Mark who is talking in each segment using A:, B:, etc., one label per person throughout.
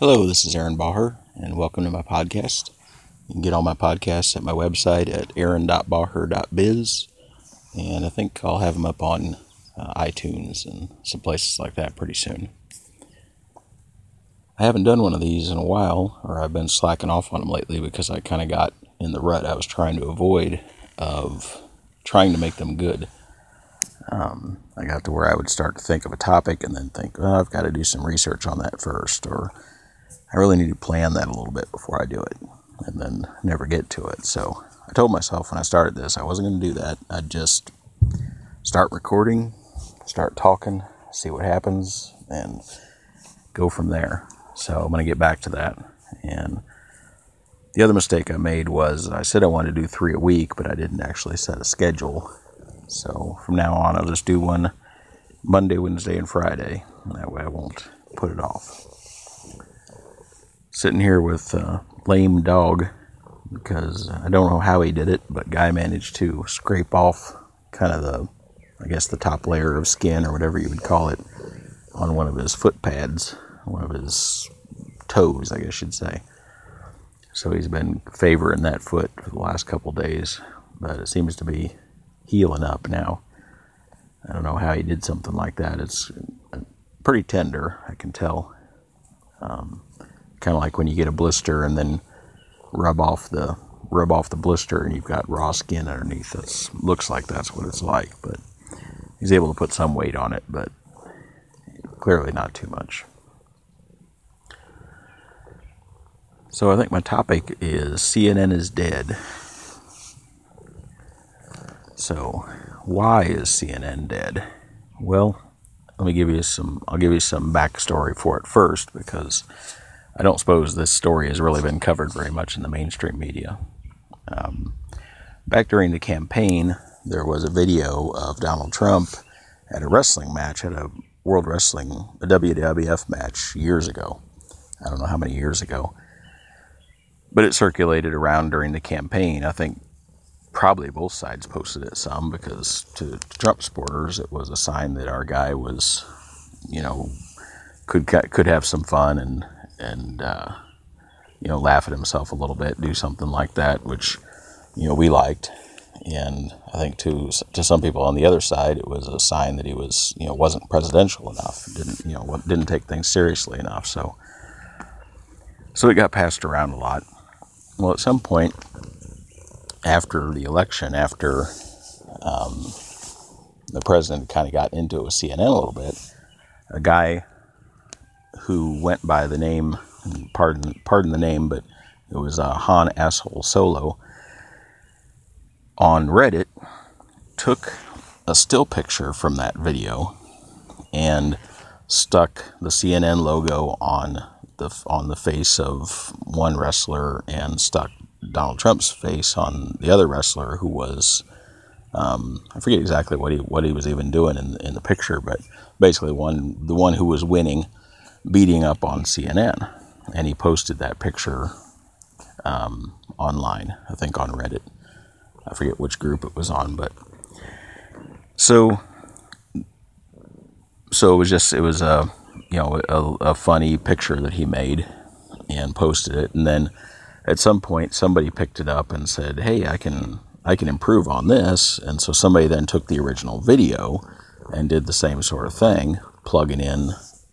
A: Hello, this is Aaron Baher, and welcome to my podcast. You can get all my podcasts at my website at aaron.baher.biz, and I think I'll have them up on iTunes and some places like that pretty soon. I haven't done one of these in a while, or I've been slacking off on them lately because I kind of got in the rut I was trying to avoid of trying to make them good. I got to where I would start to think of a topic and then think, well, I've got to do some research on that first, or I really need to plan that a little bit before I do it, and then never get to it. So I told myself when I started this, I wasn't going to do that. I'd just start recording, start talking, see what happens, and go from there. So I'm going to get back to that. And the other mistake I made was I said I wanted to do 3 a week, but I didn't actually set a schedule. So from now on, I'll just do one Monday, Wednesday, and Friday. And that way I won't put it off. Sitting here with a lame dog because I don't know how he did it, but guy managed to scrape off kind of the top layer of skin or whatever you would call it on one of his foot pads, one of his toes, I guess you'd say. So he's been favoring that foot for the last couple days, but it seems to be healing up now. I don't know how he did something like that. It's pretty tender, I can tell. Kind of like when you get a blister and then rub off the blister and you've got raw skin underneath. It looks like that's what it's like, but he's able to put some weight on it, but clearly not too much. So I think my topic is CNN is dead. So why is CNN dead? Well, I'll give you some backstory for it first, because I don't suppose this story has really been covered very much in the mainstream media. Back during the campaign, there was a video of Donald Trump at a wrestling match, at a WWF match years ago. I don't know how many years ago. But it circulated around during the campaign. I think probably both sides posted it some, because to Trump supporters, it was a sign that our guy was, could have some fun and laugh at himself a little bit, do something like that, which, we liked. And I think to some people on the other side, it was a sign that he was, wasn't presidential enough, didn't take things seriously enough. So it got passed around a lot. Well, at some point after the election, after the president kind of got into it with CNN a little bit, a guy who went by the name, pardon the name, but it was Han Asshole Solo, on Reddit, took a still picture from that video and stuck the CNN logo on the face of one wrestler and stuck Donald Trump's face on the other wrestler, who was, I forget exactly what he was even doing in the picture, but basically the one who was winning, beating up on CNN. And he posted that picture online, I think on Reddit. I forget which group it was on, but so it was a funny picture that he made and posted it. And then at some point somebody picked it up and said, hey, I can improve on this. And so somebody then took the original video and did the same sort of thing, plugging in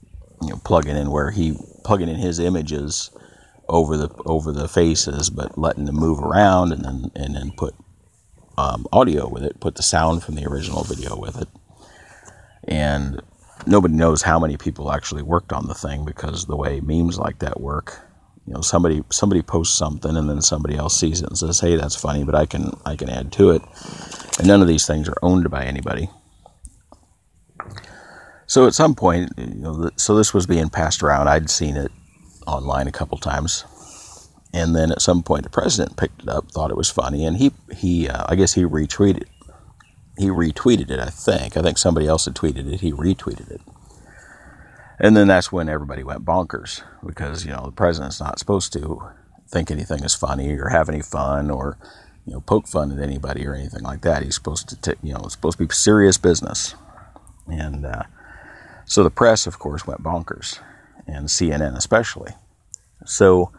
A: his images over the faces, but letting them move around, and then put audio with it, put the sound from the original video with it. And nobody knows how many people actually worked on the thing, because the way memes like that work, somebody posts something and then somebody else sees it and says, hey, that's funny, but I can add to it. And none of these things are owned by anybody. So at some point, so this was being passed around. I'd seen it online a couple times. And then at some point the president picked it up, thought it was funny, and he I guess he retweeted it, I think somebody else had tweeted it, he retweeted it. And then that's when everybody went bonkers, because, the president's not supposed to think anything is funny or have any fun or, poke fun at anybody or anything like that. He's supposed to, it's supposed to be serious business. And so the press, of course, went bonkers, and CNN especially. So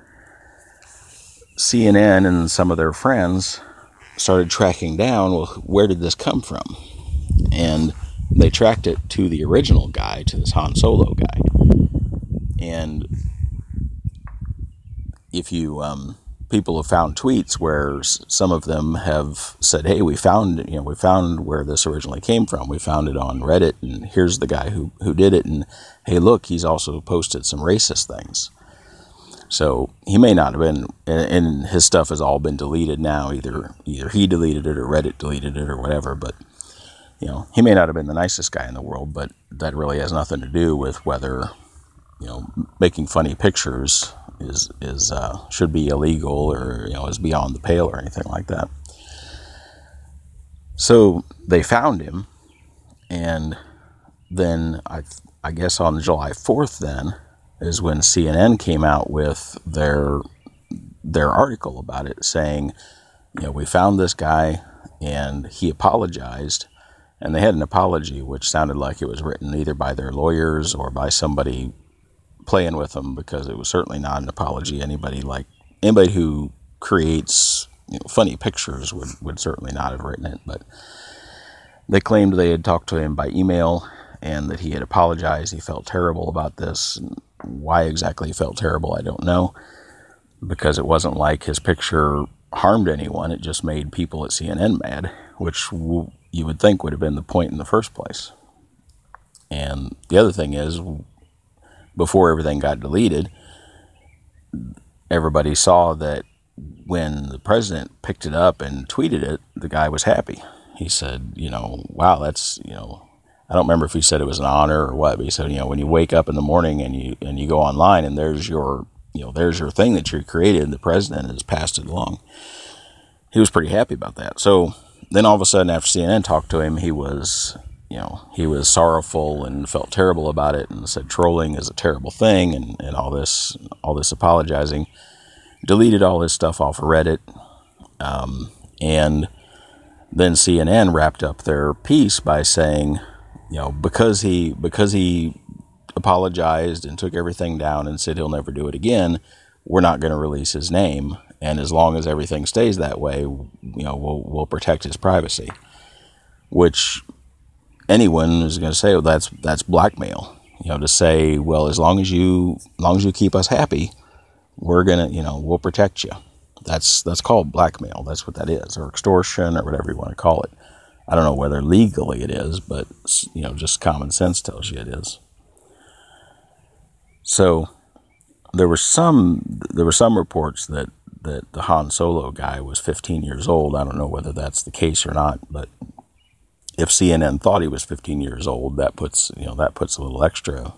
A: CNN and some of their friends started tracking down, well, where did this come from? And they tracked it to the original guy, to this Han Solo guy. And if you people have found tweets where some of them have said, "Hey, we found where this originally came from. We found it on Reddit, and here's the guy who did it. And hey, look, he's also posted some racist things." So he may not have been, and his stuff has all been deleted now. Either he deleted it or Reddit deleted it or whatever. But he may not have been the nicest guy in the world, but that really has nothing to do with whether making funny pictures is should be illegal or is beyond the pale or anything like that. So they found him, and then I guess on July 4th then is when CNN came out with their article about it, saying, we found this guy and he apologized. And they had an apology which sounded like it was written either by their lawyers or by somebody playing with them, because it was certainly not an apology. Anybody who creates funny pictures would certainly not have written it. But they claimed they had talked to him by email and that he had apologized. He felt terrible about this. Why exactly he felt terrible, I don't know, because it wasn't like his picture harmed anyone. It just made people at CNN mad, which you would think would have been the point in the first place. And the other thing is, before everything got deleted, everybody saw that when the president picked it up and tweeted it, the guy was happy. He said, wow, that's, I don't remember if he said it was an honor or what, but he said, when you wake up in the morning and you go online and there's your thing that you created and the president has passed it along. He was pretty happy about that. So then all of a sudden, after CNN talked to him, he was sorrowful and felt terrible about it and said trolling is a terrible thing and all this apologizing. Deleted all his stuff off of Reddit. And then CNN wrapped up their piece by saying, because he apologized and took everything down and said he'll never do it again, we're not going to release his name. And as long as everything stays that way, we'll protect his privacy. Which anyone is going to say, well, that's blackmail. To say, well, as long as you keep us happy, we're gonna, we'll protect you. That's called blackmail. That's what that is, or extortion, or whatever you want to call it. I don't know whether legally it is, but just common sense tells you it is. So there were some reports that the Han Solo guy was 15 years old. I don't know whether that's the case or not, but if CNN thought he was 15 years old, that puts a little extra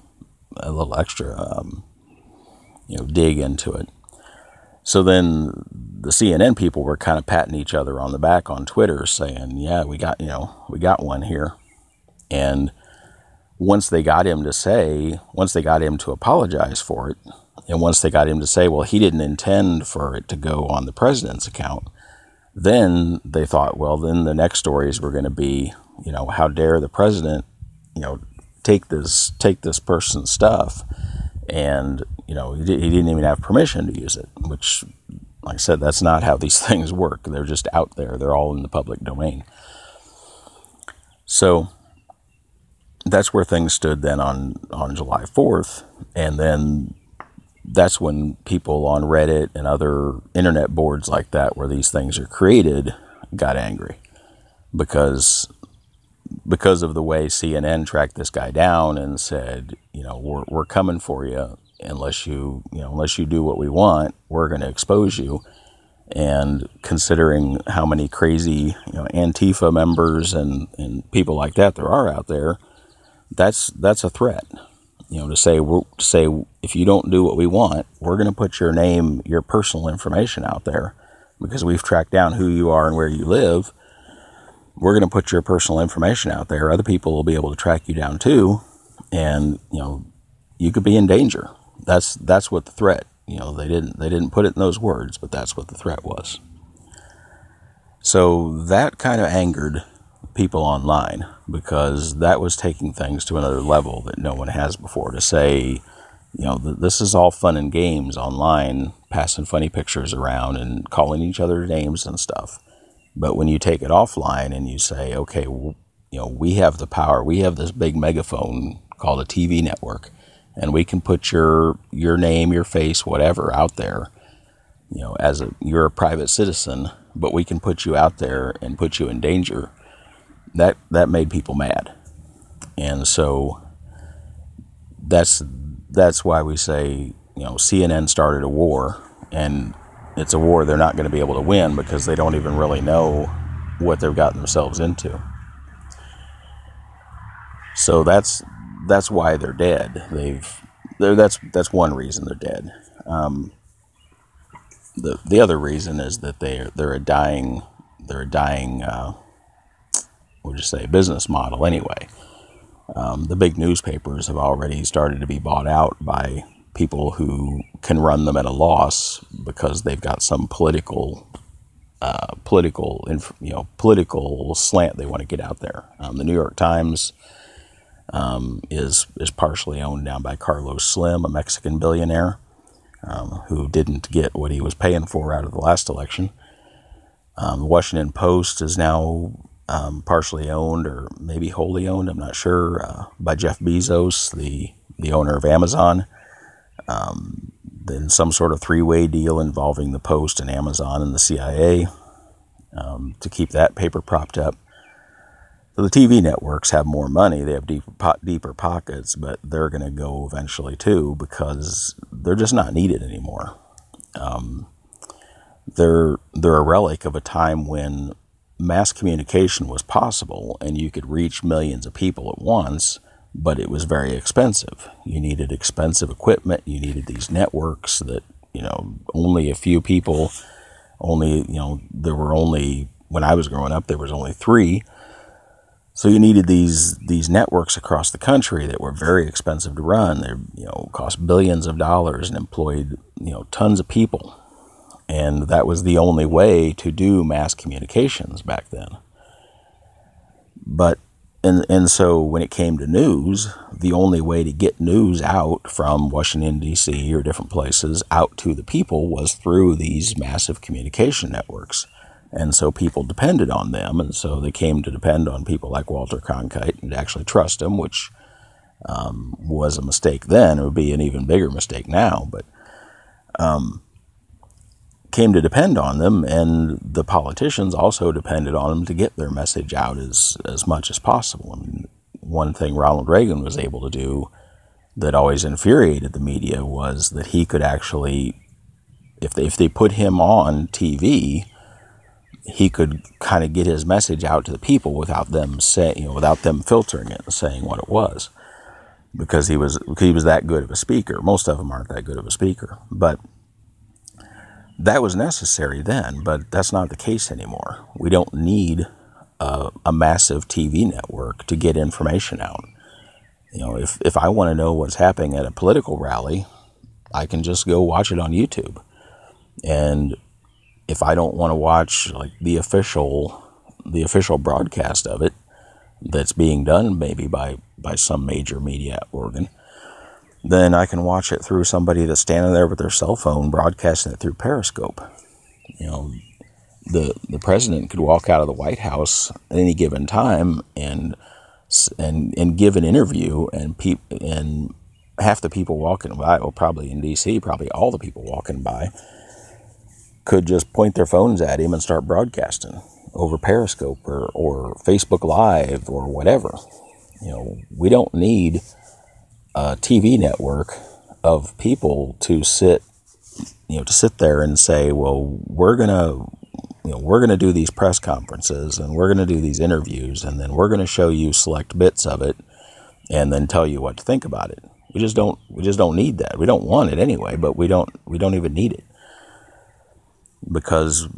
A: dig into it. So then the CNN people were kind of patting each other on the back on Twitter, saying, "Yeah, we got one here." And once they got him to apologize for it, and once they got him to say, well, he didn't intend for it to go on the president's account, then they thought, well, then the next stories were going to be, how dare the president, take this person's stuff, and he didn't even have permission to use it, which, like I said, that's not how these things work. They're just out there. They're all in the public domain. So that's where things stood then on July 4th, and then that's when people on Reddit and other internet boards like that, where these things are created, got angry because of the way CNN tracked this guy down and said, we're coming for you unless you do what we want, we're going to expose you. And considering how many crazy Antifa members and people like that there are out there, that's a threat. To say if you don't do what we want, we're going to put your name, your personal information out there, because we've tracked down who you are and where you live. We're going to put your personal information out there. Other people will be able to track you down too, and you could be in danger. That's what the threat. They didn't put it in those words, but that's what the threat was. So that kind of angered people online, because that was taking things to another level that no one has before. To say, This is all fun and games online, passing funny pictures around and calling each other names and stuff. But when you take it offline and you say, okay, we have the power, we have this big megaphone called a TV network, and we can put your name, your face, whatever out there, you're a private citizen, but we can put you out there and put you in danger. That made people mad. And so that's why we say, CNN started a war, and it's a war they're not going to be able to win because they don't even really know what they've gotten themselves into. So that's why they're dead. That's one reason they're dead. The other reason is that they're a dying business model anyway. The big newspapers have already started to be bought out by people who can run them at a loss because they've got some political slant they want to get out there. The New York Times is partially owned now by Carlos Slim, a Mexican billionaire who didn't get what he was paying for out of the last election. The Washington Post is now partially owned, or maybe wholly owned, I'm not sure, by Jeff Bezos, the owner of Amazon. Then some sort of three-way deal involving the Post and Amazon and the CIA to keep that paper propped up. So the TV networks have more money, they have deeper pockets, but they're going to go eventually too because they're just not needed anymore. They're a relic of a time when mass communication was possible and you could reach millions of people at once, but it was very expensive. You needed expensive equipment. You needed these networks that, only a few people, there were only, when I was growing up, there was only 3. So you needed these networks across the country that were very expensive to run. They, cost billions of dollars and employed, tons of people. And that was the only way to do mass communications back then. But, and so when it came to news, the only way to get news out from Washington, D.C. or different places out to the people was through these massive communication networks. And so people depended on them, and so they came to depend on people like Walter Cronkite and to actually trust him, which was a mistake then. It would be an even bigger mistake now, but came to depend on them, and the politicians also depended on them to get their message out as much as possible. I mean, one thing Ronald Reagan was able to do that always infuriated the media was that he could actually, if they put him on TV, he could kind of get his message out to the people without them without them filtering it and saying what it was, because he was that good of a speaker. Most of them aren't that good of a speaker, but that was necessary then, but that's not the case anymore. We don't need a massive TV network to get information out. If I want to know what's happening at a political rally, I can just go watch it on YouTube. And if I don't want to watch like the official broadcast of it that's being done maybe by some major media organ, then I can watch it through somebody that's standing there with their cell phone broadcasting it through Periscope. The president could walk out of the White House at any given time and give an interview, and half the people walking by, well, probably in D.C., probably all the people walking by, could just point their phones at him and start broadcasting over Periscope or Facebook Live or whatever. We don't need a TV network of people to sit there and say, well, we're gonna do these press conferences and we're gonna do these interviews and then we're gonna show you select bits of it and then tell you what to think about it. We just don't need that. We don't want it anyway, but we don't even need it, because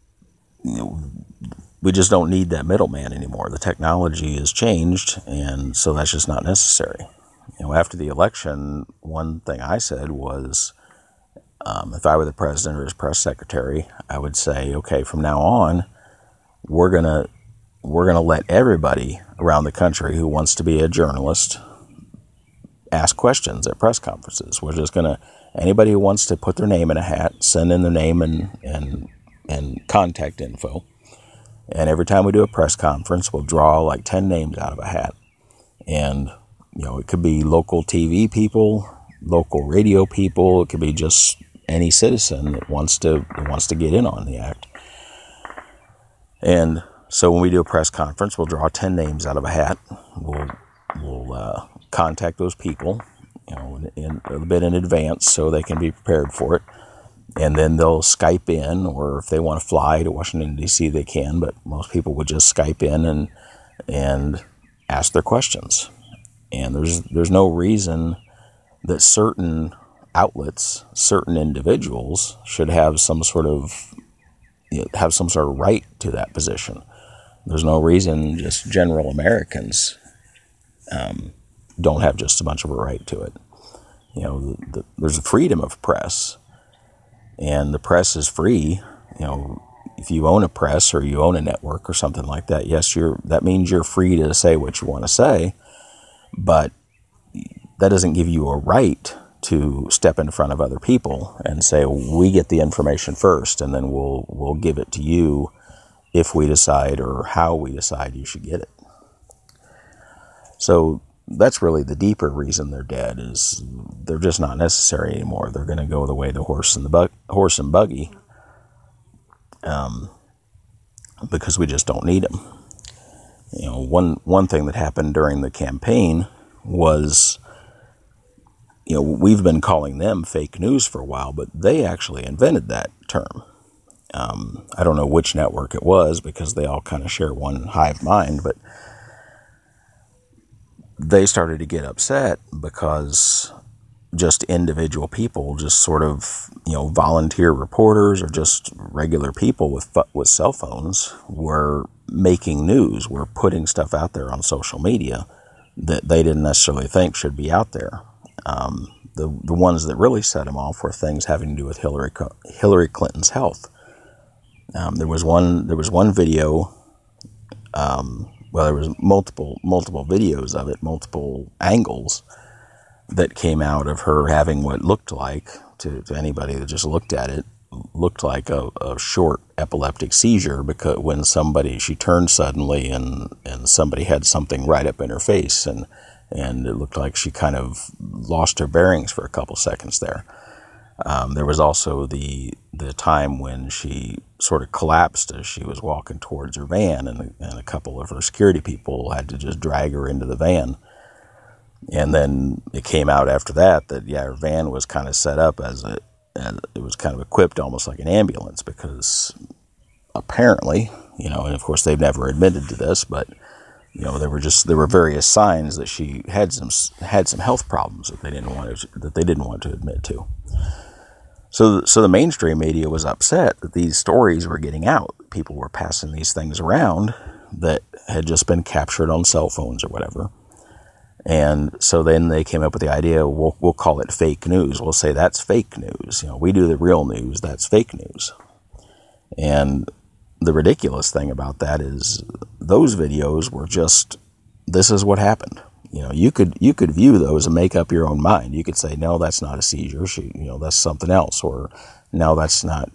A: we just don't need that middleman anymore. The technology has changed, and so that's just not necessary. After the election, one thing I said was, if I were the president or his press secretary, I would say, okay, from now on, we're gonna let everybody around the country who wants to be a journalist ask questions at press conferences. We're just going to, anybody who wants to put their name in a hat, send in their name and contact info. And every time we do a press conference, we'll draw like 10 names out of a hat. And, it could be local TV people, local radio people. It could be just any citizen that wants to get in on the act. And so when we do a press conference, we'll draw 10 names out of a hat. We'll contact those people, a bit in advance so they can be prepared for it. And then they'll Skype in, or if they want to fly to Washington, D.C., they can, but most people would just Skype in and ask their questions. And there's no reason that certain outlets, certain individuals should have some sort of right to that position. There's no reason just general Americans don't have just as much of a right to it. There's a freedom of press, and the press is free. If you own a press or you own a network or something like that, yes, that means you're free to say what you want to say, but that doesn't give you a right to step in front of other people and say, we get the information first, and then we'll give it to you if we decide or how we decide you should get it. So that's really the deeper reason they're dead, is they're just not necessary anymore. They're going to go the way of the horse and buggy, because we just don't need them. One thing that happened during the campaign was, we've been calling them fake news for a while, but they actually invented that term. I don't know which network it was, because they all kind of share one hive mind, but they started to get upset because just individual people, just sort of, volunteer reporters or just regular people with cell phones were making news, were putting stuff out there on social media that they didn't necessarily think should be out there. The ones that really set them off were things having to do with Hillary Clinton's health. There was one video. There was multiple videos of it, multiple angles that came out of her having what looked like, to anybody that just looked at it, looked like a short epileptic seizure, because when she turned suddenly and somebody had something right up in her face, and it looked like she kind of lost her bearings for a couple seconds there. There was also the time when she sort of collapsed as she was walking towards her van, and a couple of her security people had to just drag her into the van. And then it came out after that her van was kind of set up as it was kind of equipped almost like an ambulance, because apparently, and of course they've never admitted to this, but there were various signs that she had some health problems that they didn't want to admit to. So the mainstream media was upset that these stories were getting out. People were passing these things around that had just been captured on cell phones or whatever. And so then they came up with the idea, we'll call it fake news. We'll say that's fake news. We do the real news, that's fake news. And the ridiculous thing about that is those videos were just, this is what happened. You could view those and make up your own mind. You could say, no, that's not a seizure. That's something else. Or no, that's not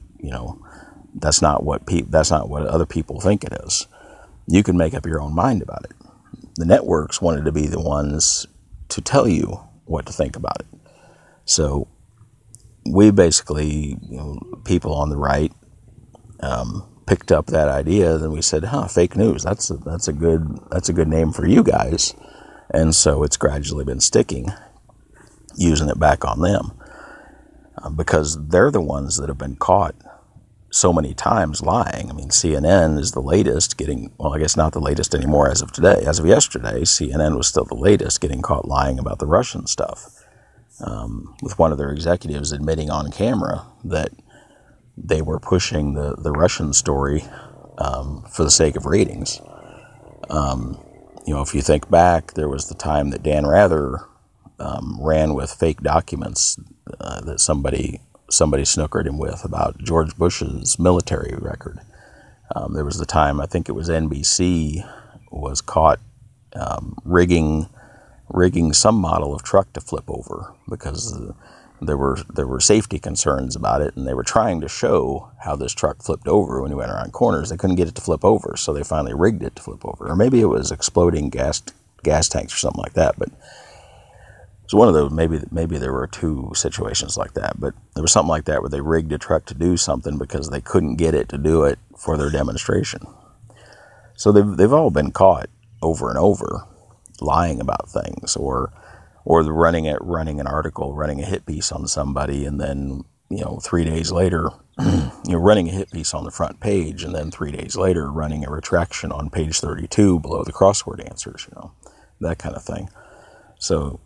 A: what other people think it is. You can make up your own mind about it. The networks wanted to be the ones to tell you what to think about it. So we basically, people on the right, picked up that idea. Then we said, fake news. That's a good name for you guys. And so it's gradually been sticking, using it back on them, because they're the ones that have been caught so many times lying. I mean, CNN is the latest I guess not the latest anymore as of today. As of yesterday, CNN was still the latest getting caught lying about the Russian stuff, with one of their executives admitting on camera that they were pushing the Russian story for the sake of ratings. If you think back, there was the time that Dan Rather ran with fake documents that somebody snookered him with about George Bush's military record. There was the time, I think it was NBC, was caught rigging rigging some model of truck to flip over because there were safety concerns about it, and they were trying to show how this truck flipped over when you went around corners. They couldn't get it to flip over, so they finally rigged it to flip over. Or maybe it was exploding gas tanks or something like that. But it was one of those. Maybe there were two situations like that. But there was something like that where they rigged a truck to do something because they couldn't get it to do it for their demonstration. So they've all been caught over and over lying about things, or running an article, running a hit piece on somebody, and then 3 days later, running a hit piece on the front page, and then 3 days later running a retraction on page 32 below the crossword answers, that kind of thing. So,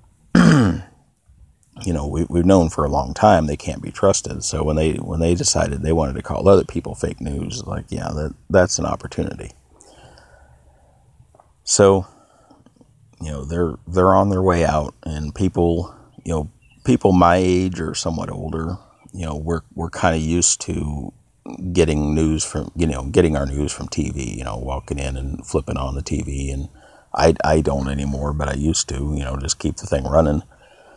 A: we've known for a long time they can't be trusted. So when they decided they wanted to call other people fake news, that's an opportunity. So, they're on their way out, and people my age or somewhat older, we're kind of used to getting news from, getting our news from TV, walking in and flipping on the TV. And I don't anymore, but I used to, just keep the thing running.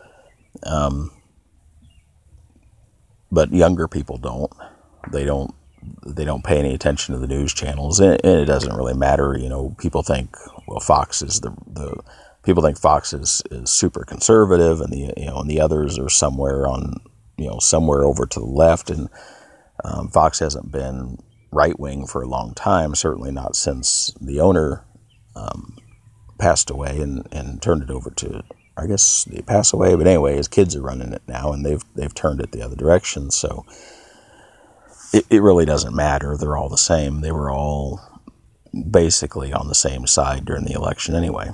A: But younger people don't. They don't pay any attention to the news channels, and it doesn't really matter. People think, well, Fox is people think Fox is super conservative, and the others are somewhere over to the left. And Fox hasn't been right wing for a long time, certainly not since the owner passed away and turned it over to, I guess he passed away, but anyway, his kids are running it now, and they've turned it the other direction. So it really doesn't matter. They're all the same. They were all basically on the same side during the election anyway.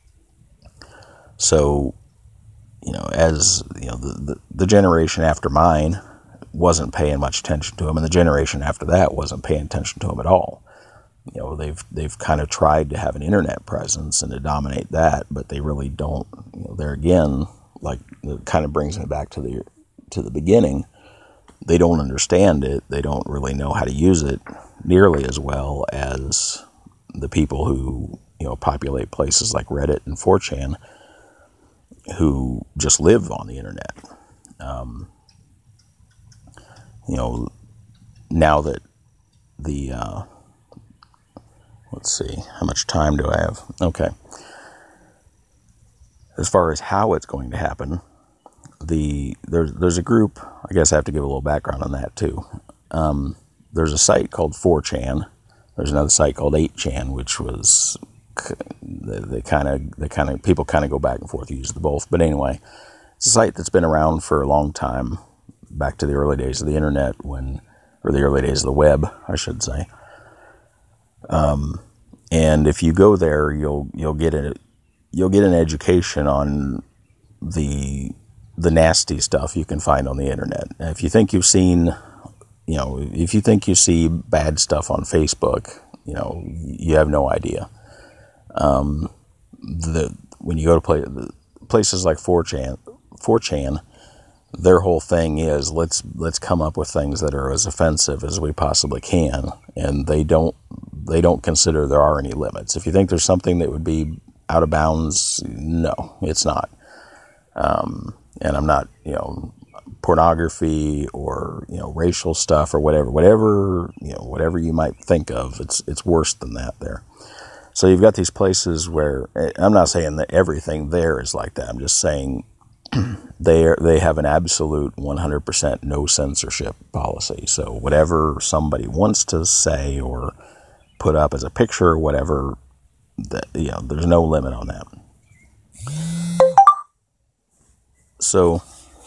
A: So, as the generation after mine wasn't paying much attention to him, and the generation after that wasn't paying attention to him at all. They've kind of tried to have an internet presence and to dominate that, but they really don't. There again, it kind of brings me back to the beginning. They don't understand it. They don't really know how to use it nearly as well as the people who populate places like Reddit and 4chan, who just live on the internet. Now that let's see, how much time do I have? Okay. As far as how it's going to happen, there's a group. I guess I have to give a little background on that too. There's a site called 4chan. There's another site called 8chan, which was they kind of people kind of go back and forth, use the both. But anyway, it's a site that's been around for a long time, back to the early days of the internet, or the early days of the web, I should say. And if you go there, you'll get an education on the nasty stuff you can find on the internet. And if you think you've seen, if you think you see bad stuff on Facebook, you have no idea. When you go to places like 4chan, their whole thing is let's come up with things that are as offensive as we possibly can, and they don't consider there are any limits. If you think there's something that would be out of bounds, no, it's not. And I'm not, pornography or racial stuff or whatever you might think of. It's worse than that there. So you've got these places where, I'm not saying that everything there is like that. I'm just saying they have an absolute 100% no censorship policy. So whatever somebody wants to say or put up as a picture or whatever, there's no limit on that. So,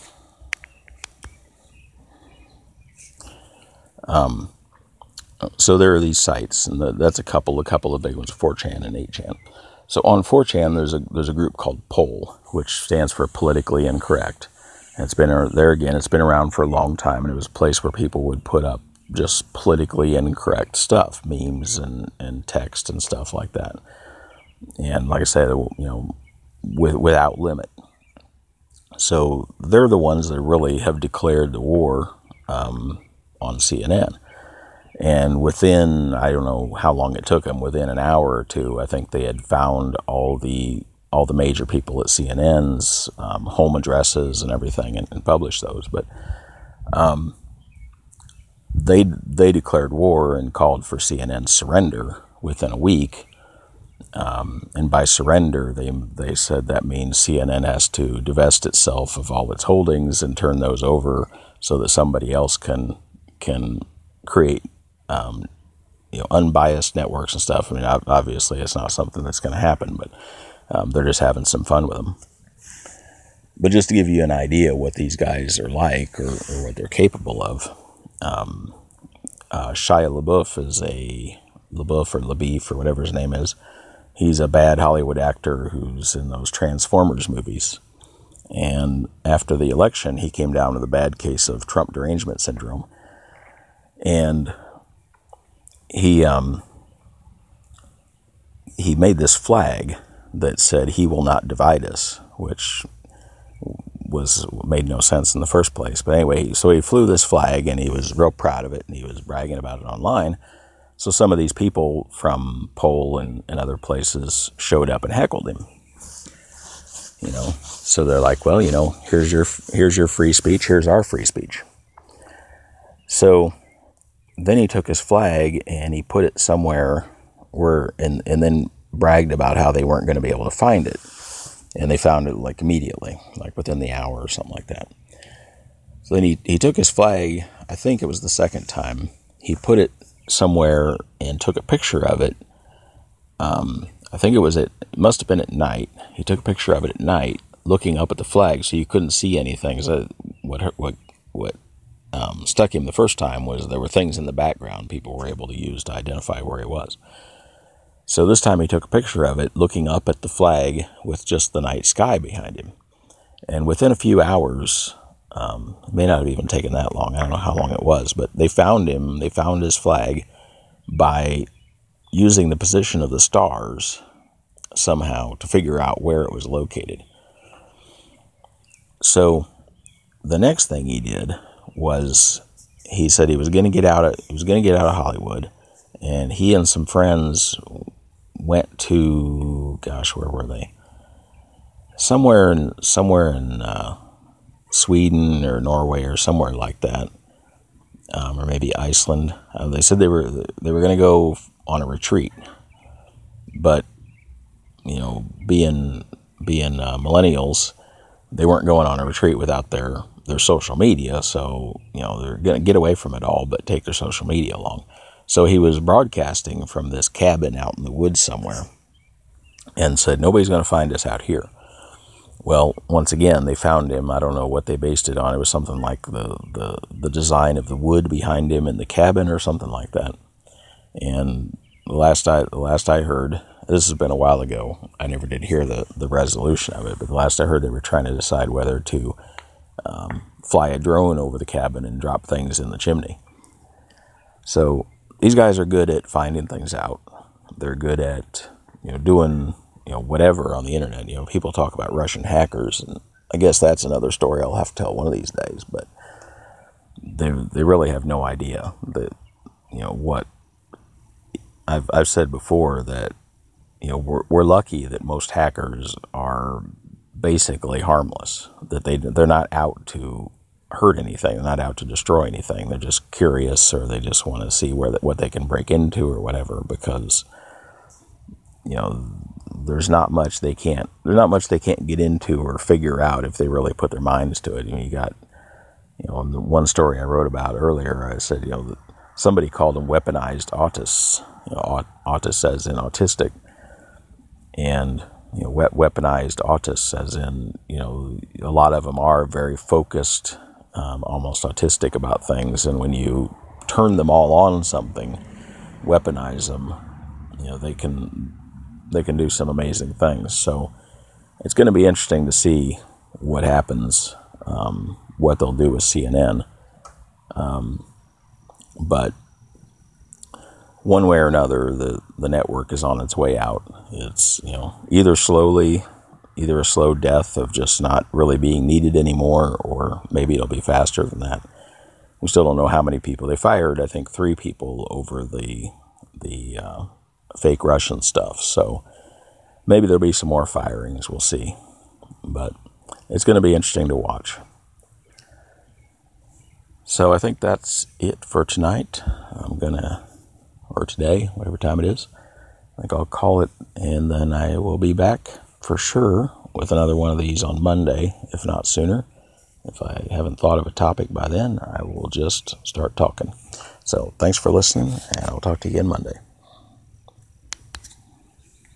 A: so there are these sites, and that's a couple of big ones, 4chan and 8chan. So on 4chan, there's a group called POL, which stands for Politically Incorrect. And it's been around for a long time, and it was a place where people would put up just politically incorrect stuff, memes and text and stuff like that. And like I said, without limit. So they're the ones that really have declared the war on CNN. And within, I don't know how long it took them, within an hour or two, I think they had found all the all the major people at CNN's home addresses and everything, and published those. But they declared war and called for CNN's surrender within a week. And by surrender, they said that means CNN has to divest itself of all its holdings and turn those over so that somebody else can create unbiased networks and stuff. I mean, obviously it's not something that's going to happen, but they're just having some fun with them. But just to give you an idea what these guys are like, or what they're capable of, Shia LaBeouf or whatever his name is, he's a bad Hollywood actor who's in those Transformers movies. And after the election, he came down with a bad case of Trump derangement syndrome. And he made this flag that said, "He will not divide us," which made no sense in the first place. But anyway, so he flew this flag, and he was real proud of it, and he was bragging about it online. So some of these people from Poll and other places showed up and heckled him. So they're like, well, here's your free speech, here's our free speech. So then he took his flag and he put it somewhere and then bragged about how they weren't going to be able to find it. And they found it like immediately, like within the hour or something like that. So then he took his flag, I think it was the second time, he put it somewhere and took a picture of it. I think it must have been at night. He took a picture of it at night, looking up at the flag, so you couldn't see anything. So what stuck him the first time was there were things in the background people were able to use to identify where he was. So this time he took a picture of it, looking up at the flag with just the night sky behind him. And within a few hours, it may not have even taken that long, I don't know how long it was, but they found him, they found his flag by using the position of the stars somehow to figure out where it was located. So the next thing he did was he said he was going to get out of Hollywood, and he and some friends went to, where were they? Somewhere in Sweden or Norway or somewhere like that, or maybe Iceland. They said they were going to go on a retreat, but being millennials, they weren't going on a retreat without their social media. So they're going to get away from it all, but take their social media along. So he was broadcasting from this cabin out in the woods somewhere, and said, "Nobody's going to find us out here." Well, once again, they found him. I don't know what they based it on. It was something like the design of the wood behind him in the cabin or something like that. And the last I heard, this has been a while ago, I never did hear the resolution of it, but the last I heard, they were trying to decide whether to fly a drone over the cabin and drop things in the chimney. So these guys are good at finding things out. They're good at doing whatever on the internet. People talk about Russian hackers, and I guess that's another story I'll have to tell one of these days. But they really have no idea that what I've said before, that we're lucky that most hackers are basically harmless. That they're not out to hurt anything. They're not out to destroy anything. They're just curious, or they just want to see what they can break into or whatever, because there's not much they can't get into or figure out if they really put their minds to it. You got in the one story I wrote about earlier, I said that somebody called them weaponized autists, autists as in autistic, and weaponized autists as in a lot of them are very focused, almost autistic about things, and when you turn them all on something, weaponize them, they can do some amazing things. So it's going to be interesting to see what happens, what they'll do with CNN. But one way or another, the network is on its way out. It's either a slow death of just not really being needed anymore, or maybe it'll be faster than that. We still don't know how many people. They fired, I think, 3 people over the fake Russian stuff. So maybe there'll be some more firings. We'll see. But it's going to be interesting to watch. So I think that's it for tonight. Or today, whatever time it is. I think I'll call it, and then I will be back for sure with another one of these on Monday, if not sooner. If I haven't thought of a topic by then, I will just start talking. So thanks for listening, and I'll talk to you again Monday.